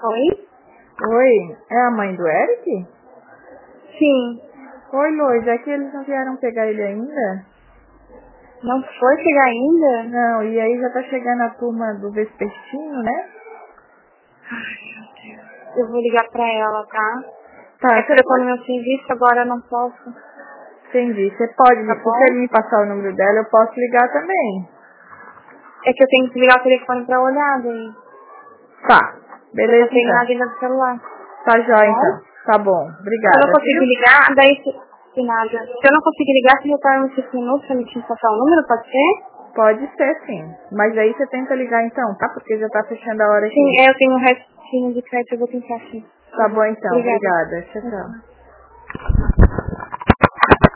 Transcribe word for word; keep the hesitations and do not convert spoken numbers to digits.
Oi? Oi, é a mãe do Eric? Sim. Oi, Lois, é que eles não vieram pegar ele ainda? Não foi chegar ainda? Não, e aí já tá chegando a turma do Vespertino, né? Ai, meu Deus. Eu vou ligar pra ela, tá? Tá, É que você eu tô no pode... meu serviço, agora eu não posso. Entendi, você pode, Tá se bom? você me passar o número dela, eu posso ligar também. É que eu tenho que ligar o telefone pra olhar, daí. Tá, Eu só beleza tenho na então. agenda do celular. Tá Tá jóia bom? então. Tá bom, Se eu não obrigada, conseguir viu? ligar, daí se... de nada. Se eu não conseguir ligar, você retorna uns cinco minutos pra me te passar o número, pode ser? Pode ser sim, mas aí você tenta ligar então, tá? Porque já tá fechando a hora Sim, aqui. é, eu tenho um restinho de crédito, eu vou tentar sim. Tá bom então, Obrigada. obrigada. Tchau, tchau.